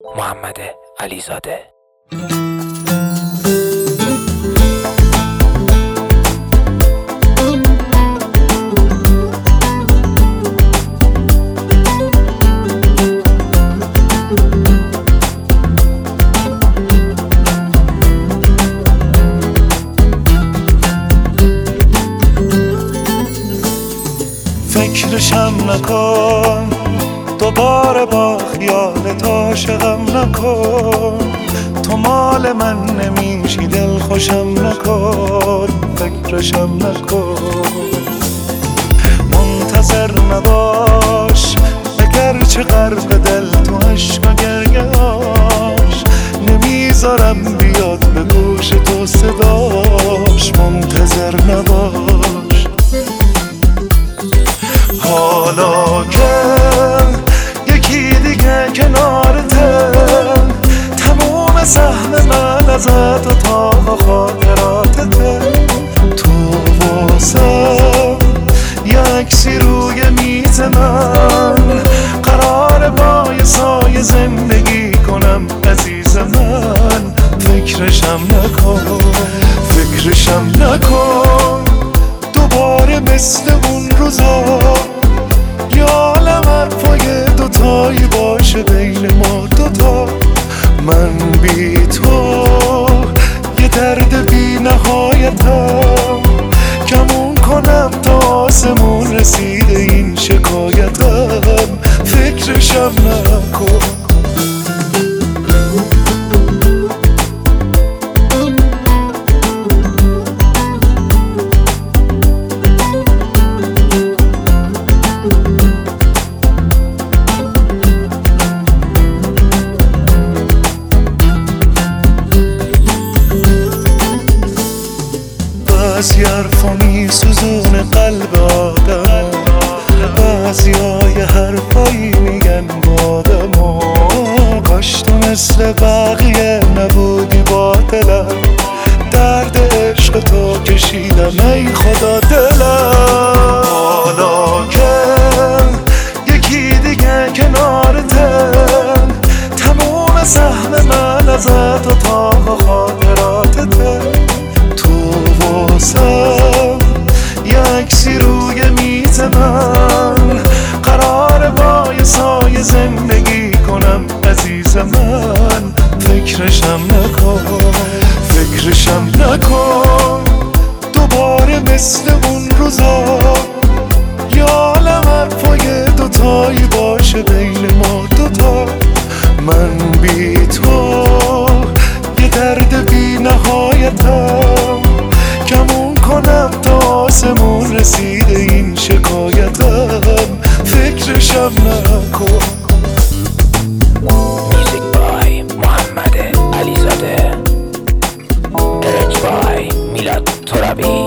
محمد علیزاده. فکرشم نکن دوباره با خیالت عاشقم نکن، تو مال من نمیشی دل خوشم نکن، فکرشم نکن. منتظر نباش اگرچه غرق دل تو عشق و گریه‌اش، نمیذارم بیاد به گوش تو صداش. منتظر نباش حالا که یکی دیگه کنارته، تموم سهم من ازت و تا خاطراتته. تو واسم یه عکسی روی میز من، قرار با یه سایه زندگی کنم عزیز من. فکرشم نکن، فکرشم نکن دوباره مثل اون روزا. یه عالم حرفای دوتایی باشه بین ما دوتا. من بی تو یه درد بی نهایتم، کمون کنم تا آسمون رسیده این شکایتم. فکرشم نکن. بعضی حرفا میسوزونه قلب آدم، بعضیای حرفایی میگن با آدم. کاش تو مثل بقیه نبودی با دلم، درد عشق تو کشیدم ای خدا دلم. حالا که یکی دیگه کنارته، تموم سهم من ازت و تا خاطراتته. یه عکسی روی میز من، قرار با یه سایه زندگی کنم عزیز من. فکرشم نکن، فکرشم نکن دوباره مثل اون روزا. یه عالم حرفای دوتایی باشه بین ما دوتا. من بی تو یه درد بی نهایتم، کمون کنم تا آسمون رسیده این شکایتم. فکرشم نکن. میوزیک بای محمد علیزاده، ارج بای میلاد ترابی.